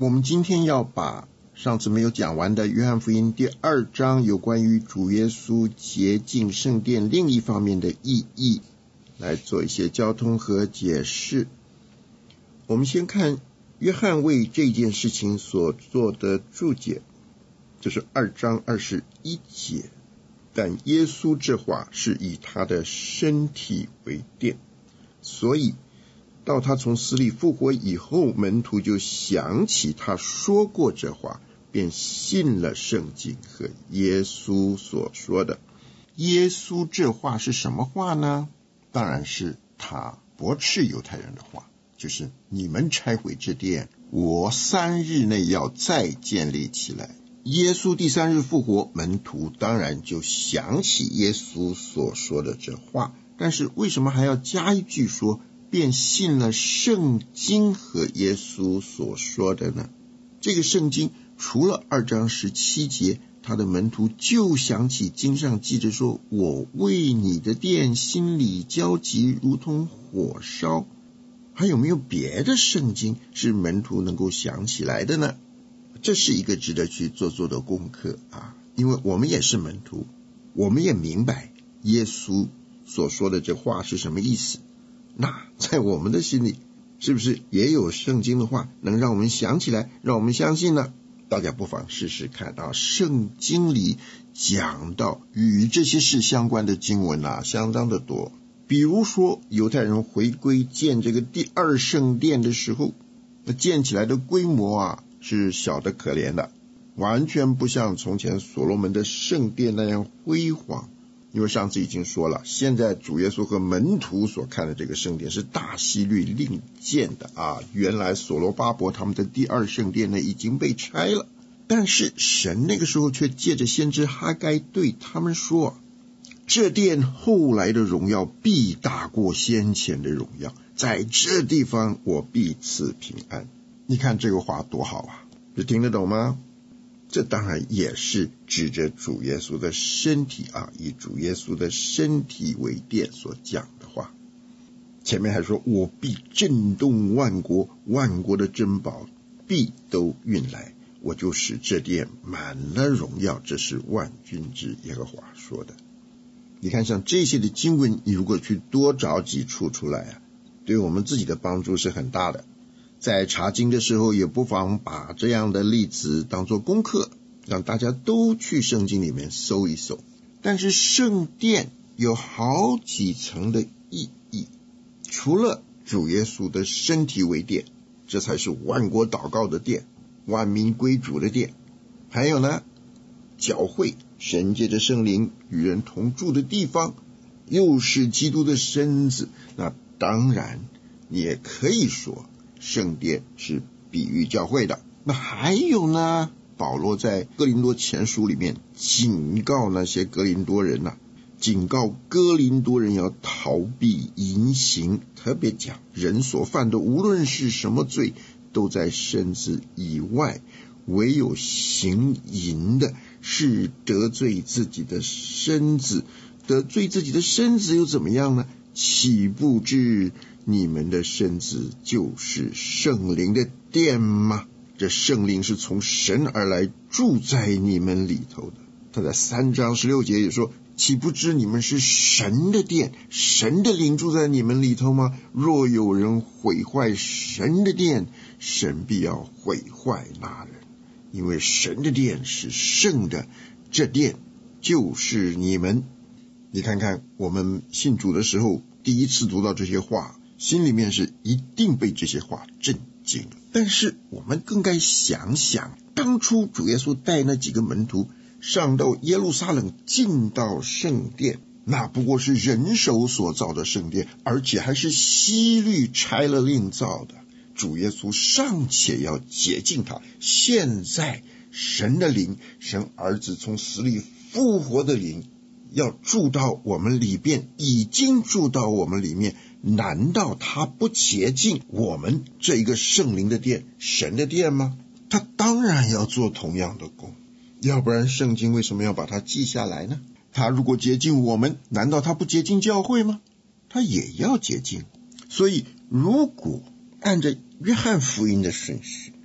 我们今天要把上次没有讲完的约翰福音第2章有关于主耶稣洁净圣殿另一方面的意义来做一些交通和解释。我们先看约翰为这件事情所做的注解，就是2章21节。但耶稣这话是以他的身体为殿，所以到他从死里复活以后，门徒就想起他说过这话，便信了圣经和耶稣所说的。耶稣这话是什么话呢？当然是他驳斥犹太人的话，就是你们拆毁这殿，我3日内要再建立起来。耶稣第3日复活，门徒当然就想起耶稣所说的这话，但是为什么还要加一句说便信了圣经和耶稣所说的呢？这个圣经除了2章17节，他的门徒就想起经上记着说，我为你的殿心里焦急如同火烧。还有没有别的圣经是门徒能够想起来的呢？这是一个值得去做的功课啊，因为我们也是门徒，我们也明白耶稣所说的这话是什么意思。那在我们的心里是不是也有圣经的话能让我们想起来，让我们相信呢？大家不妨试试看啊，圣经里讲到与这些事相关的经文啊，相当的多。比如说犹太人回归建这个第2圣殿的时候，那建起来的规模啊是小的可怜的，完全不像从前所罗门的圣殿那样辉煌。因为上次已经说了，现在主耶稣和门徒所看的这个圣殿是大希律另建的啊，原来所罗巴伯他们的第2圣殿呢已经被拆了，但是神那个时候却借着先知哈该对他们说，这殿后来的荣耀必大过先前的荣耀，在这地方我必赐平安。你看这个话多好啊，这听得懂吗？这当然也是指着主耶稣的身体啊，以主耶稣的身体为殿所讲的话。前面还说我必震动万国，万国的珍宝必都运来，我就使这殿满了荣耀，这是万军之耶和华说的。你看像这些的经文，你如果去多找几处出来啊，对我们自己的帮助是很大的。在查经的时候也不妨把这样的例子当作功课，让大家都去圣经里面搜一搜。但是圣殿有好几层的意义，除了主耶稣的身体为殿，这才是万国祷告的殿，万民归主的殿。还有呢，教会，神借着圣灵与人同住的地方，又是基督的身子。那当然你也可以说圣殿是比喻教会的。那还有呢，保罗在哥林多前书里面警告那些哥林多人警告哥林多人要逃避淫行，特别讲人所犯的无论是什么罪，都在身子以外，唯有行淫的是得罪自己的身子。得罪自己的身子又怎么样呢？岂不知你们的身子就是圣灵的殿吗？这圣灵是从神而来，住在你们里头的。他在3章16节也说，岂不知你们是神的殿，神的灵住在你们里头吗？若有人毁坏神的殿，神必要毁坏那人，因为神的殿是圣的，这殿就是你们。你看看我们信主的时候，第一次读到这些话，心里面是一定被这些话震惊了。但是我们更该想想，当初主耶稣带那几个门徒上到耶路撒冷，进到圣殿，那不过是人手所造的圣殿，而且还是希律拆了另造的。主耶稣尚且要洁净他，现在神的灵，神儿子从死里复活的灵要住到我们里边，已经住到我们里面，难道他不洁净我们这一个圣灵的殿，神的殿吗？他当然要做同样的工，要不然圣经为什么要把它记下来呢？他如果洁净我们，难道他不洁净教会吗？他也要洁净。所以如果按照约翰福音的顺序，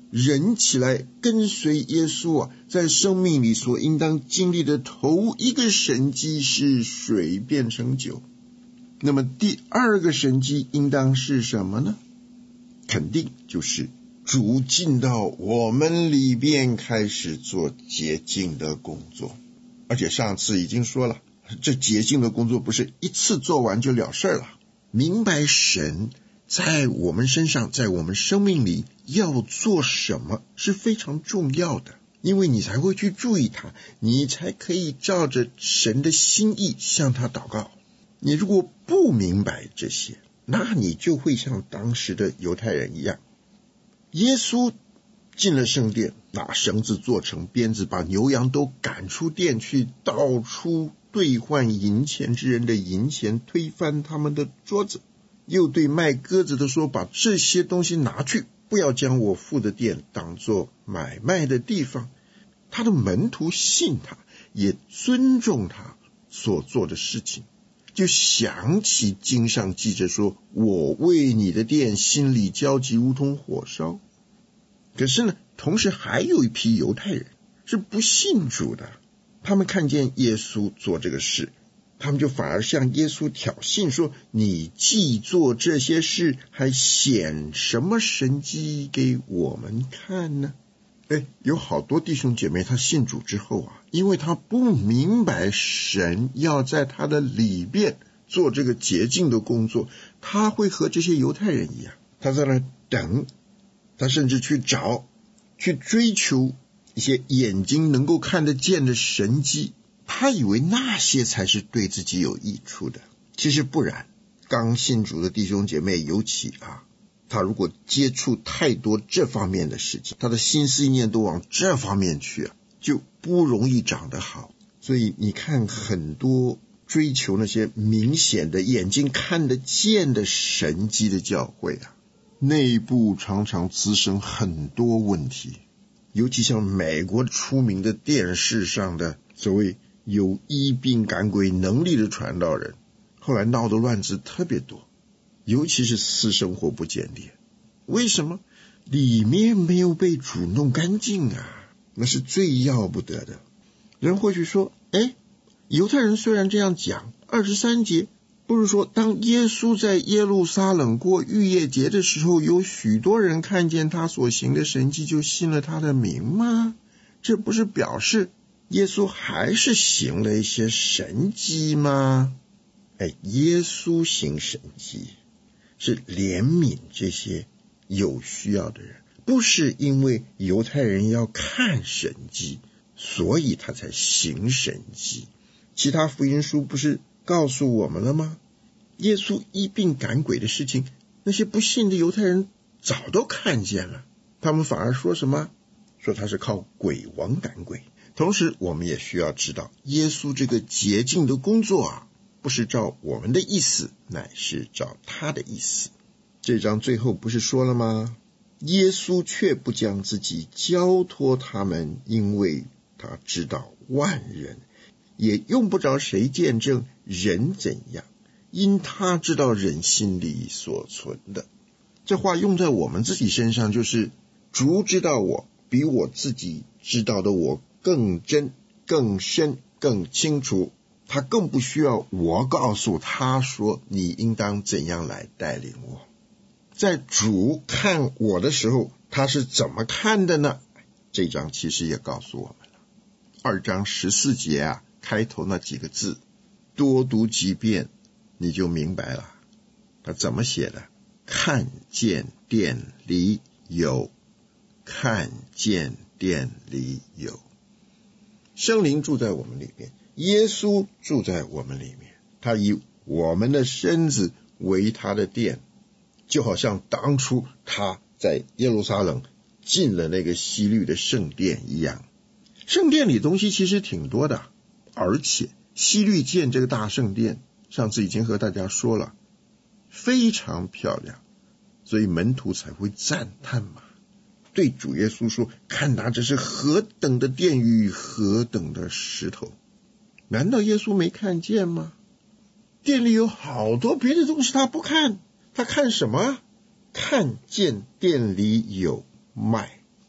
人起来跟随耶稣啊，在生命里所应当经历的头一个神迹是水变成酒。那么第二个神迹应当是什么呢？肯定就是主进到我们里边开始做洁净的工作。而且上次已经说了，这洁净的工作不是一次做完就了事了。明白神在我们身上，在我们生命里要做什么是非常重要的，因为你才会去注意他，你才可以照着神的心意向他祷告。你如果不明白这些，那你就会像当时的犹太人一样。耶稣进了圣殿，拿绳子做成鞭子，把牛羊都赶出殿去，倒出兑换银钱之人的银钱，推翻他们的桌子，又对卖鸽子的说，把这些东西拿去，不要将我父的殿当作买卖的地方。他的门徒信他，也尊重他所做的事情，就想起经上记着说，我为你的殿心里焦急如同火烧。可是呢，同时还有一批犹太人是不信主的，他们看见耶稣做这个事，他们就反而向耶稣挑衅说，你既做这些事，还显什么神迹给我们看呢？有好多弟兄姐妹他信主之后啊，因为他不明白神要在他的里边做这个洁净的工作，他会和这些犹太人一样，他在那等，他甚至去找，去追求一些眼睛能够看得见的神迹，他以为那些才是对自己有益处的。其实不然，刚信主的弟兄姐妹尤其他如果接触太多这方面的事情，他的心思意念都往这方面去就不容易长得好。所以你看很多追求那些明显的眼睛看得见的神迹的教会内部常常滋生很多问题，尤其像美国出名的电视上的所谓有医病赶鬼能力的传道人，后来闹得乱子特别多，尤其是私生活不检点。为什么？里面没有被主弄干净那是最要不得的。人或许说，犹太人虽然这样讲，23节不是说当耶稣在耶路撒冷过逾越节的时候，有许多人看见他所行的神迹就信了他的名吗？这不是表示耶稣还是行了一些神迹吗？耶稣行神迹是怜悯这些有需要的人，不是因为犹太人要看神迹，所以他才行神迹。其他福音书不是告诉我们了吗？耶稣医病赶鬼的事情，那些不信的犹太人早都看见了，他们反而说什么？说他是靠鬼王赶鬼。同时我们也需要知道，耶稣这个洁净的工作不是照我们的意思，乃是照他的意思。这章最后不是说了吗？耶稣却不将自己交托他们，因为他知道万人，也用不着谁见证人怎样，因他知道人心里所存的。这话用在我们自己身上，就是主知道我比我自己知道的我更真、更深、更清楚，他更不需要我告诉他说你应当怎样来带领我。在主看我的时候，他是怎么看的呢？这章其实也告诉我们了。2章14节开头那几个字，多读几遍你就明白了。他怎么写的？看见殿里有，看见殿里有。圣灵住在我们里面，耶稣住在我们里面，他以我们的身子为他的殿，就好像当初他在耶路撒冷进了那个西律的圣殿一样。圣殿里东西其实挺多的，而且西律建这个大圣殿，上次已经和大家说了，非常漂亮，所以门徒才会赞叹嘛，对主耶稣说，看哪，这是何等的殿宇，何等的石头。难道耶稣没看见吗？殿里有好多别的东西他不看，他看什么？看见殿里有卖，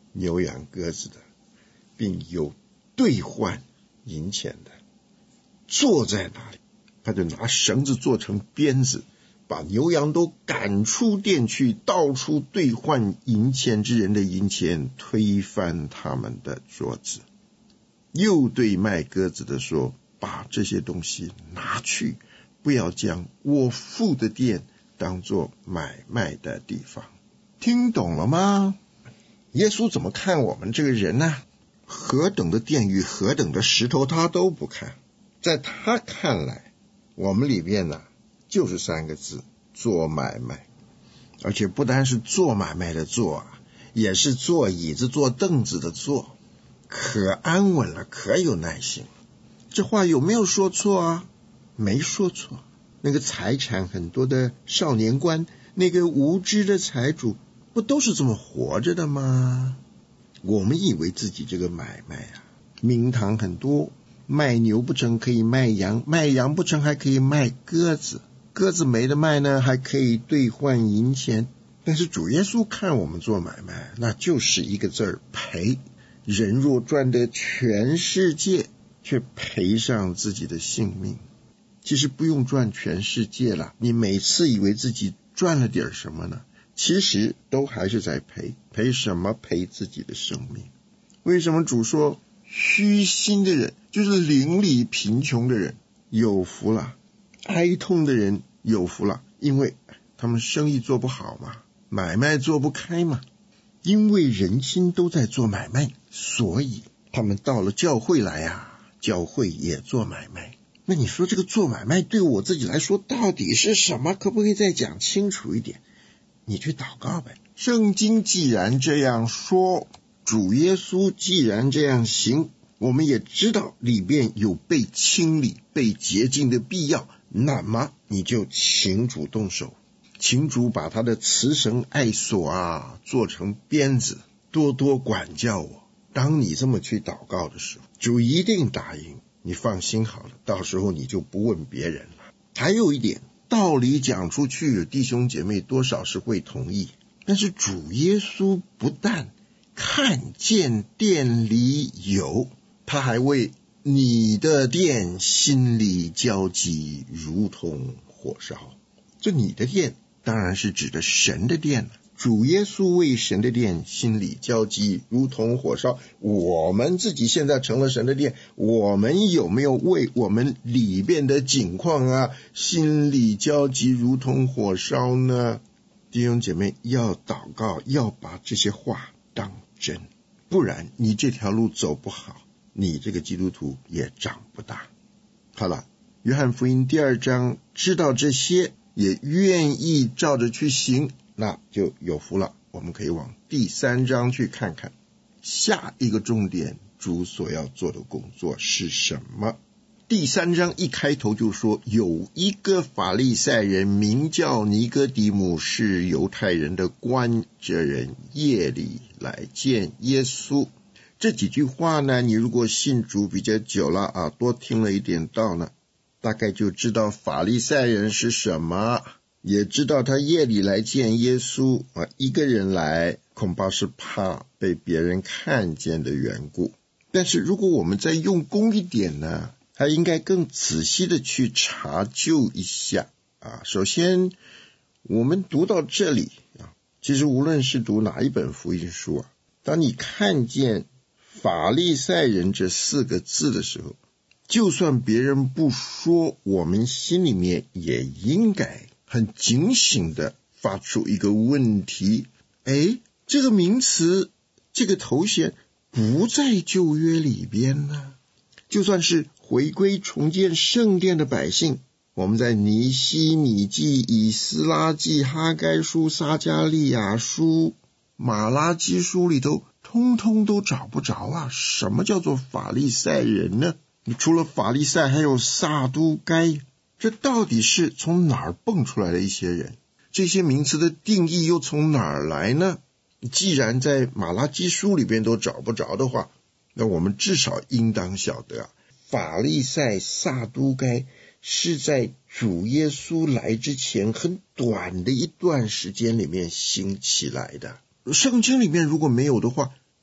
牛羊鸽子的，并有兑换银钱的，坐在那里，他就拿绳子做成鞭子，把牛羊都赶出店去，到处兑换银钱之人的银钱，推翻他们的桌子。又对卖鸽子的说，把这些东西拿去，不要将我父的店当作买卖的地方。听懂了吗？耶稣怎么看我们这个人呢？何等的殿宇，何等的石头他都不看，在他看来，我们里面呢，就是3个字，做买卖。而且不单是做买卖的做啊，也是坐椅子坐凳子的坐，可安稳了，可有耐心了。这话有没有说错啊？没说错。那个财产很多的少年官，那个无知的财主，不都是这么活着的吗？我们以为自己这个买卖啊，名堂很多，卖牛不成可以卖羊，卖羊不成还可以卖鸽子，鸽子没得卖呢，还可以兑换银钱。但是主耶稣看我们做买卖，那就是一个字儿，赔。人若赚得全世界，却赔上自己的性命。其实不用赚全世界了，你每次以为自己赚了点什么呢？其实都还是在赔。赔什么？赔自己的生命。为什么主说虚心的人，就是邻里贫穷的人有福了，哀痛的人有福了，因为他们生意做不好嘛，买卖做不开嘛。因为人心都在做买卖，所以他们到了教会来啊，教会也做买卖。那你说这个做买卖对我自己来说到底是什么？可不可以再讲清楚一点？你去祷告呗。圣经既然这样说，主耶稣既然这样行，我们也知道里边有被清理、被洁净的必要，那么你就请主动手，请主把他的慈绳爱索啊做成鞭子，多多管教我。当你这么去祷告的时候，主一定答应，你放心好了，到时候你就不问别人了。还有一点，道理讲出去，弟兄姐妹多少是会同意，但是主耶稣不但看见店里有，他还为你的店心里焦急，如同火烧。这你的店当然是指的神的殿了。主耶稣为神的殿心里焦急，如同火烧。我们自己现在成了神的殿，我们有没有为我们里边的景况啊，心里焦急如同火烧呢？弟兄姐妹要祷告，要把这些话当真，不然你这条路走不好，你这个基督徒也长不大。好了，约翰福音第2章知道这些，也愿意照着去行，那就有福了。我们可以往第3章去看看，下一个重点，主所要做的工作是什么。第3章一开头就说，有一个法利赛人名叫尼哥底母，是犹太人的官，这人夜里来见耶稣。这几句话呢，你如果信主比较久了啊，多听了一点道呢，大概就知道法利赛人是什么，也知道他夜里来见耶稣啊，一个人来，恐怕是怕被别人看见的缘故。但是如果我们再用功一点呢，还应该更仔细的去查究一下啊。首先我们读到这里啊，其实无论是读哪一本福音书啊，当你看见法利赛人这4个字的时候，就算别人不说，我们心里面也应该很警醒的发出一个问题，这个名词，这个头衔不在旧约里边呢。就算是回归重建圣殿的百姓，我们在尼希米记、以斯拉记、哈该书、撒迦利亚书、马拉基书里头通通都找不着啊。什么叫做法利赛人呢？除了法利赛还有撒都该，这到底是从哪儿蹦出来的一些人？这些名词的定义又从哪儿来呢？既然在马拉基书里边都找不着的话，那我们至少应当晓得啊，法利赛、撒都该是在主耶稣来之前很短的一段时间里面兴起来的。圣经里面如果没有的话，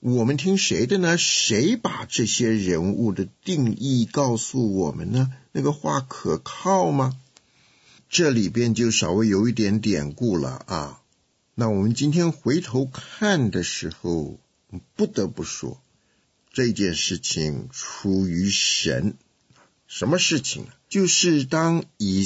我们听谁的呢？谁把这些人物的定义告诉我们呢？那个话可靠吗？这里边就稍微有一点典故了啊。那我们今天回头看的时候，不得不说这件事情出于神。什么事情呢？就是当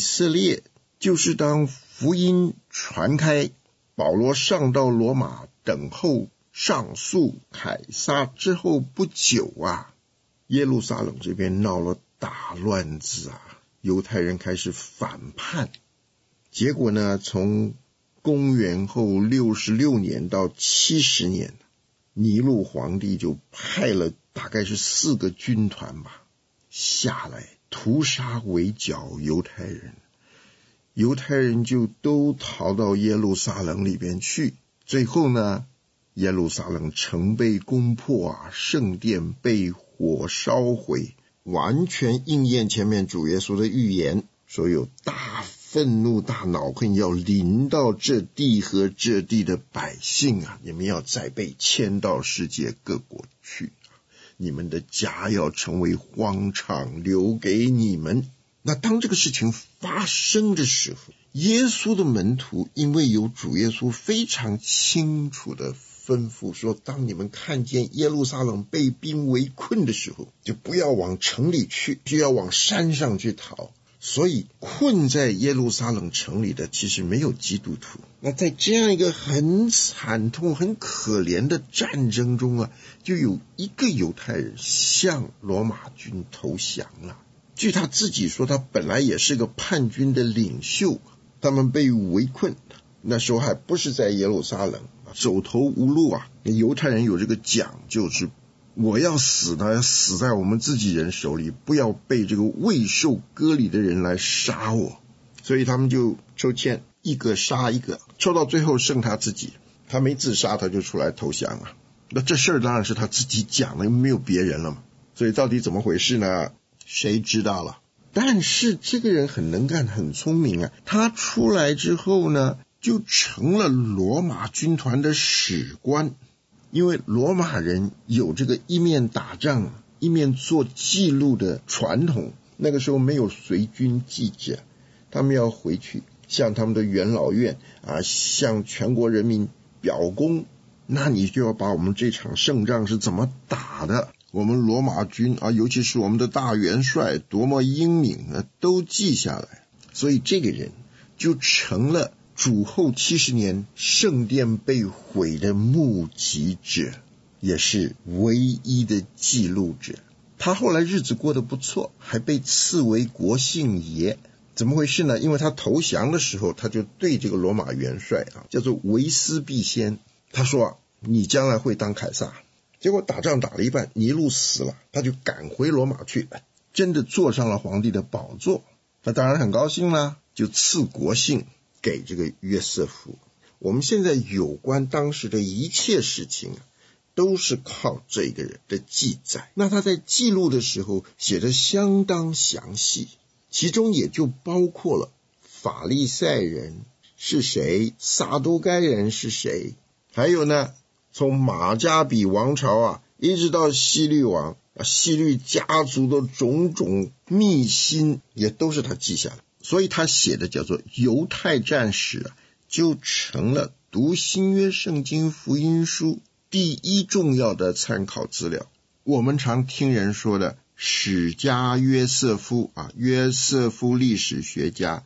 福音传开，保罗上到罗马等候上诉凯撒之后不久啊，耶路撒冷这边闹了大乱子啊，犹太人开始反叛。结果呢，从公元后66年到70年，尼禄皇帝就派了大概是4个军团吧，下来屠杀围剿犹太人。犹太人就都逃到耶路撒冷里边去。最后呢，耶路撒冷城被攻破啊，圣殿被火烧毁，完全应验前面主耶稣的预言，说有大愤怒大恼恨要临到这地和这地的百姓啊，你们要再被迁到世界各国去，你们的家要成为荒场，留给你们。那当这个事情发生的时候，耶稣的门徒因为有主耶稣非常清楚的吩咐说，当你们看见耶路撒冷被兵围困的时候，就不要往城里去，就要往山上去逃。所以困在耶路撒冷城里的其实没有基督徒。那在这样一个很惨痛很可怜的战争中啊，就有一个犹太人向罗马军投降了。据他自己说，他本来也是个叛军的领袖，他们被围困，那时候还不是在耶路撒冷，走投无路啊。犹太人有这个讲究，是我要死呢，要死在我们自己人手里，不要被这个未受割礼的人来杀我。所以他们就抽签，一个杀一个，抽到最后剩他自己，他没自杀，他就出来投降啊。那这事儿当然是他自己讲的，没有别人了嘛。所以到底怎么回事呢？谁知道了？但是这个人很能干，很聪明啊。他出来之后呢，就成了罗马军团的史官。因为罗马人有这个一面打仗一面做记录的传统，那个时候没有随军记者，他们要回去向他们的元老院啊，向全国人民表功。那你就要把我们这场胜仗是怎么打的，我们罗马军啊，尤其是我们的大元帅多么英明啊，都记下来。所以这个人就成了主后70年圣殿被毁的目击者，也是唯一的记录者。他后来日子过得不错，还被赐为国姓爷。怎么回事呢？因为他投降的时候，他就对这个罗马元帅啊，叫做维斯毕先，他说你将来会当凯撒。结果打仗打了一半，尼禄死了，他就赶回罗马去，真的坐上了皇帝的宝座。他当然很高兴啦，就赐国姓给这个约瑟夫。我们现在有关当时的一切事情都是靠这个人的记载。那他在记录的时候写得相当详细，其中也就包括了法利赛人是谁，撒都该人是谁，还有呢，从马加比王朝一直到希律王，希律家族的种种秘辛也都是他记下来。所以他写的叫做犹太战史就成了读新约圣经福音书第一重要的参考资料。我们常听人说的史家约瑟夫约瑟夫历史学家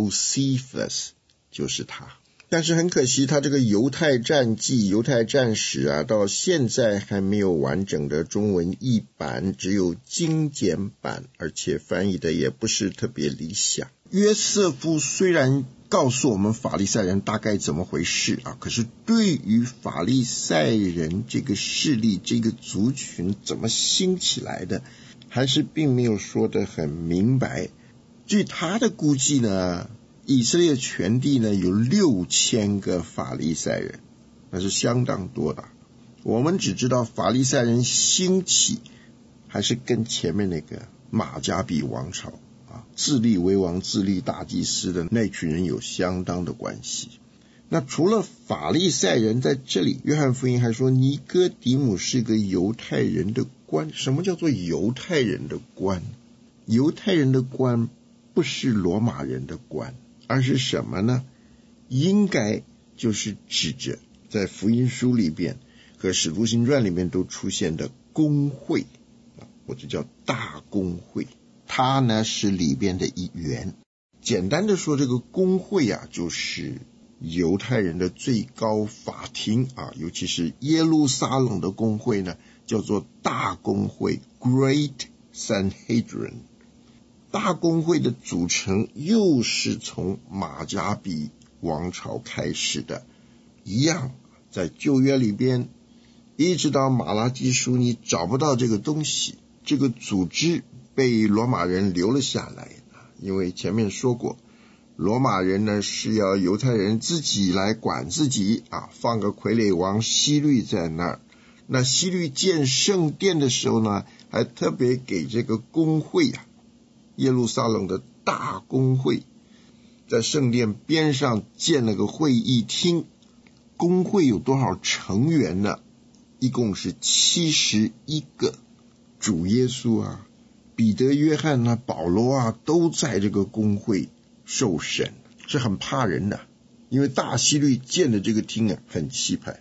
Josephus 就是他。但是很可惜，他这个犹太战记犹太战史到现在还没有完整的中文译版，只有精简版，而且翻译的也不是特别理想。约瑟夫虽然告诉我们法利赛人大概怎么回事可是对于法利赛人这个势力这个族群怎么兴起来的，还是并没有说得很明白。据他的估计呢，以色列全地呢有6000个法利赛人，那是相当多的。我们只知道法利赛人兴起还是跟前面那个马加比王朝自立为王自立大祭司的那群人有相当的关系。 那除了法利赛人，在这里约翰福音还说尼哥底母是个犹太人的官。什么叫做犹太人的官？犹太人的官不是罗马人的官，而是什么呢？应该就是指着在福音书里边和使徒行传里面都出现的公会，或者叫大公会，它呢是里边的一员。简单的说，这个公会啊，就是犹太人的最高法庭啊，尤其是耶路撒冷的公会呢，叫做大公会 Great Sanhedrin。 大公会的组成又是从马加比王朝开始的，一样在旧约里边一直到马拉基书你找不到这个东西，这个组织被罗马人留了下来。因为前面说过，罗马人呢是要犹太人自己来管自己啊，放个傀儡王希律在那儿。那希律建圣殿的时候呢，还特别给这个公会啊，耶路撒冷的大公会，在圣殿边上建了个会议厅。公会有多少成员呢？一共是71个。主耶稣啊，彼得、约翰啊、保罗啊，都在这个公会受审，是很怕人的。因为大希律建的这个厅啊，很气派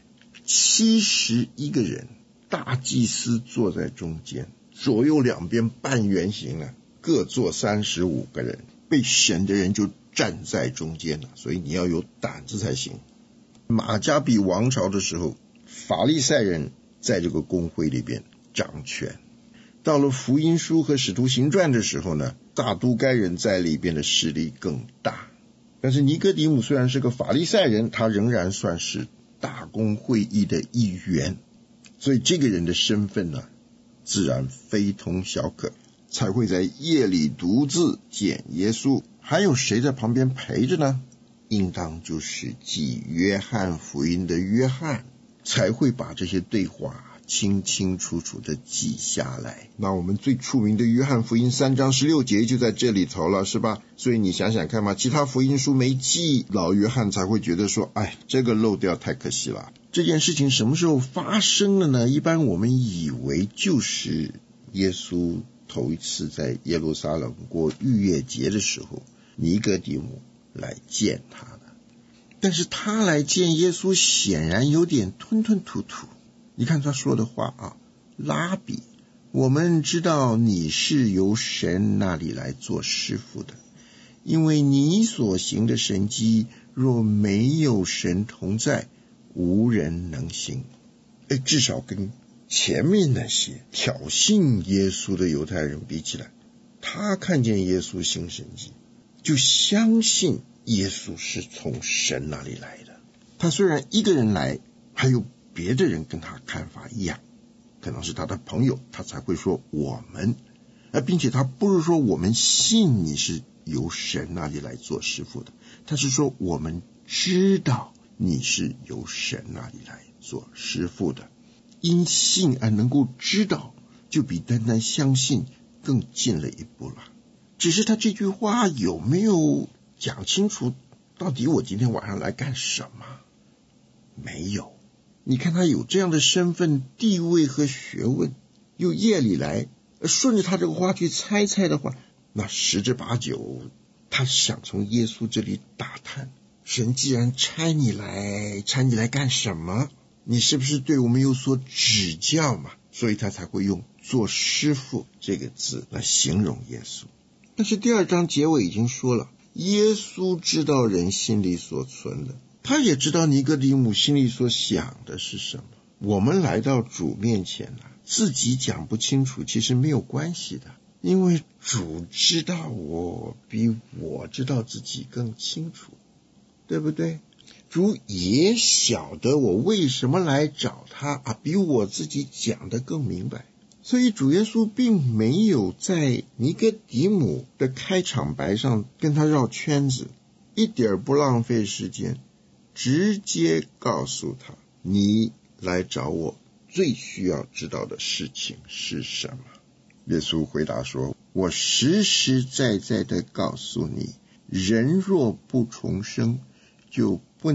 ，71个人，大祭司坐在中间，左右两边半圆形啊，各坐35个人，被审的人就站在中间了，所以你要有胆子才行。马加比王朝的时候，法利赛人在这个公会里边掌权。到了福音书和使徒行传的时候呢，撒都该人在里边的势力更大。但是尼哥底母虽然是个法利赛人，他仍然算是大公会议的一员，所以这个人的身份呢，自然非同小可，才会在夜里独自见耶稣。还有谁在旁边陪着呢？应当就是记约翰福音的约翰，才会把这些对话清清楚楚的记下来。那我们最出名的约翰福音3章16节就在这里头了，是吧？所以你想想看嘛，其他福音书没记，老约翰才会觉得说，哎，这个漏掉太可惜了。这件事情什么时候发生了呢？一般我们以为就是耶稣头一次在耶路撒冷过逾越节的时候，尼哥底母来见他的。但是他来见耶稣显然有点吞吞吐吐。你看他说的话啊，拉比，我们知道你是由神那里来做师傅的，因为你所行的神迹，若没有神同在，无人能行。至少跟前面那些挑衅耶稣的犹太人比起来，他看见耶稣行神迹，就相信耶稣是从神那里来的。他虽然一个人来，还有别的人跟他看法一样，可能是他的朋友，他才会说我们，并且他不是说我们信你是由神那里来做师傅的，他是说我们知道你是由神那里来做师傅的。因信而能够知道，就比单单相信更近了一步了。只是他这句话有没有讲清楚到底我今天晚上来干什么？没有。你看他有这样的身份地位和学问，又夜里来，顺着他这个话去猜的话，那10之8九他想从耶稣这里打探，神既然差你来干什么？你是不是对我们有所指教嘛？所以他才会用做师傅这个字来形容耶稣。但是第2章结尾已经说了，耶稣知道人心里所存的，他也知道尼哥底母心里所想的是什么。我们来到主面前自己讲不清楚其实没有关系的，因为主知道我比我知道自己更清楚，对不对？主也晓得我为什么来找他比我自己讲的更明白。所以主耶稣并没有在尼哥底母的开场白上跟他绕圈子，一点不浪费时间，直接告诉他，你来找我最需要知道的事情是什么？耶稣回答说，我实实在在的告诉你，人若不重生，就不能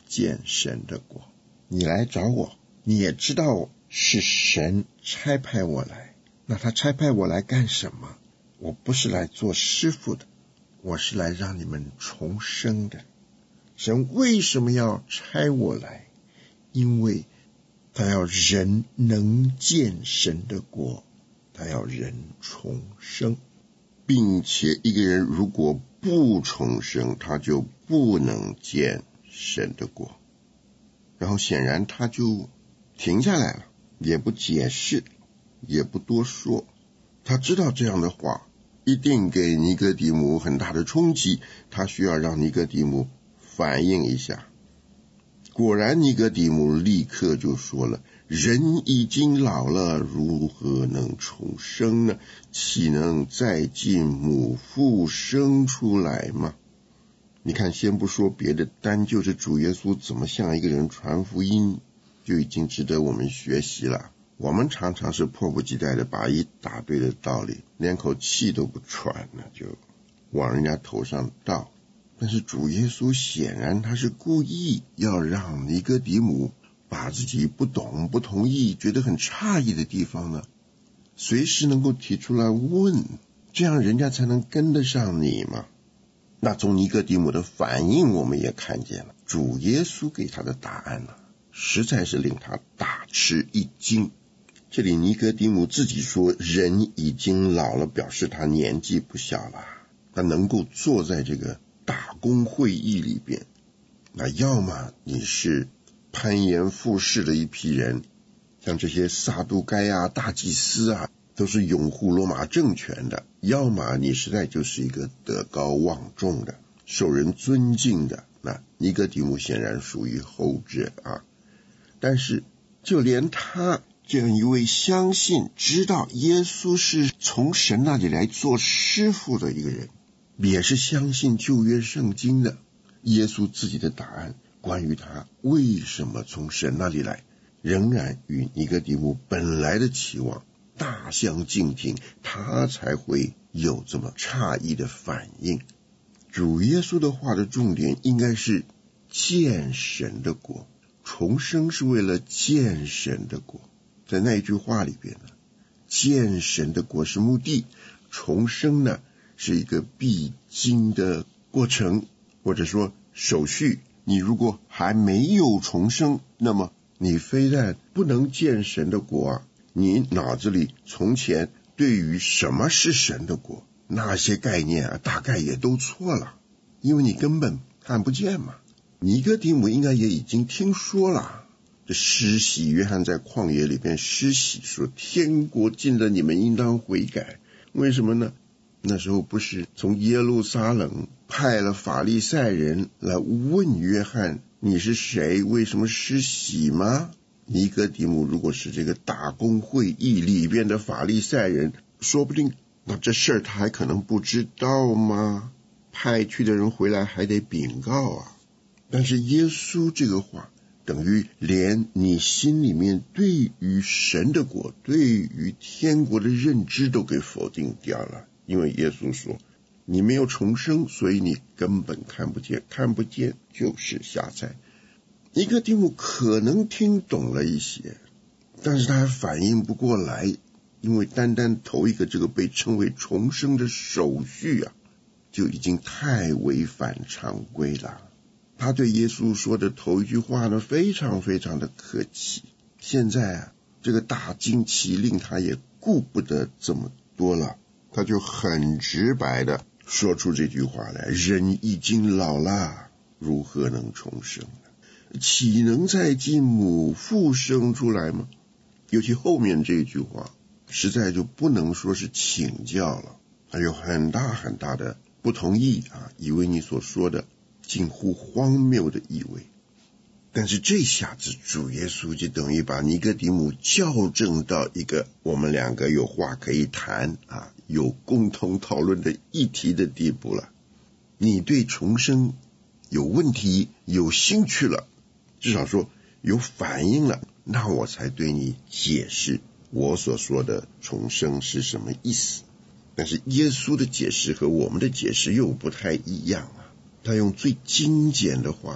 见神的国。你来找我，你也知道是神差派我来。那他差派我来干什么？我不是来做师傅的，我是来让你们重生的。神为什么要差我来？因为他要人能见神的国，他要人重生，并且一个人如果不重生，他就不能见神的国。然后显然他就停下来了，也不解释，也不多说。他知道这样的话一定给尼哥底母很大的冲击，他需要让尼哥底母反应一下。果然尼哥底母立刻就说了，人已经老了，如何能重生呢？岂能再进母腹生出来吗？你看，先不说别的，单就是主耶稣怎么向一个人传福音，就已经值得我们学习了。我们常常是迫不及待的把一大堆的道理连口气都不喘了，就往人家头上倒。但是主耶稣显然他是故意要让尼哥底母把自己不懂、不同意、觉得很诧异的地方呢，随时能够提出来问，这样人家才能跟得上你嘛。那从尼哥底母的反应我们也看见了，主耶稣给他的答案呢，实在是令他大吃一惊。这里尼哥底母自己说人已经老了，表示他年纪不小了，他能够坐在这个大公会议里边。那要么你是攀岩附势的一批人，像这些撒都该啊、大祭司啊，都是拥护罗马政权的，要么你实在就是一个德高望重的、受人尊敬的。那尼哥底母显然属于后者啊。但是就连他这样一位相信知道耶稣是从神那里来做师傅的一个人，也是相信旧约圣经的，耶稣自己的答案关于他为什么从神那里来，仍然与尼哥底母本来的期望大相径庭，他才会有这么诧异的反应。主耶稣的话的重点应该是见神的国，重生是为了见神的国。在那一句话里边呢，见神的国是目的，重生呢是一个必经的过程，或者说手续。你如果还没有重生，那么你非但不能见神的国啊，你脑子里从前对于什么是神的国那些概念啊，大概也都错了，因为你根本看不见嘛。尼哥底母应该也已经听说了，这施洗约翰在旷野里边施洗说天国近了，你们应当悔改。为什么呢？那时候不是从耶路撒冷派了法利赛人来问约翰你是谁，为什么施洗吗？尼哥底母如果是这个大公会议里边的法利赛人，说不定那这事儿他还可能不知道吗？派去的人回来还得禀告啊。但是耶稣这个话等于连你心里面对于神的国、对于天国的认知都给否定掉了。因为耶稣说你没有重生，所以你根本看不见，看不见就是瞎猜。尼哥底母可能听懂了一些，但是他还反应不过来，因为单单头一个这个被称为重生的手续啊，就已经太违反常规了。他对耶稣说的头一句话呢，非常非常的客气。现在啊，这个大惊奇令他也顾不得这么多了，他就很直白的说出这句话来：人已经老了，如何能重生呢？岂能再进母腹生出来吗？尤其后面这句话实在就不能说是请教了，他有很大很大的不同意啊，以为你所说的近乎荒谬的意味。但是这下子主耶稣就等于把尼哥底母校正到一个我们两个有话可以谈啊，有共同讨论的议题的地步了。你对重生有问题、有兴趣了，至少说有反应了，那我才对你解释我所说的重生是什么意思。但是耶稣的解释和我们的解释又不太一样啊，他用最精简的话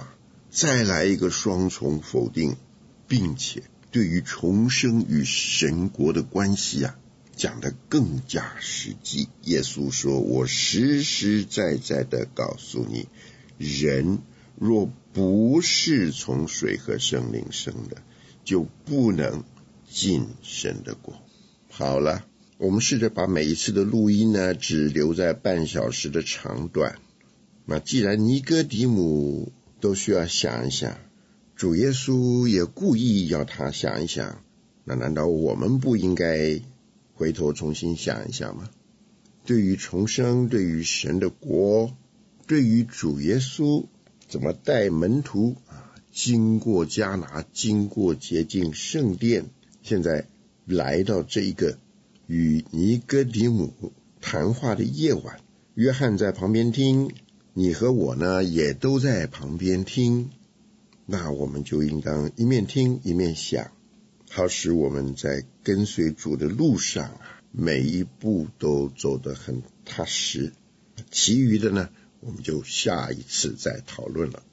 再来一个双重否定，并且对于重生与神国的关系讲得更加实际。耶稣说，我实实在在的告诉你，人若不是从水和圣灵生的，就不能进神的国。好了，我们试着把每一次的录音只留在半小时的长短。那既然尼哥底母都需要想一想，主耶稣也故意要他想一想，那难道我们不应该回头重新想一想吗？对于重生，对于神的国，对于主耶稣怎么带门徒经过迦拿，经过洁净圣殿，现在来到这一个与尼哥底母谈话的夜晚，约翰在旁边听，你和我也都在旁边听，那我们就应当一面听一面想，好使我们在跟随主的路上每一步都走得很踏实。其余的我们就下一次再讨论了。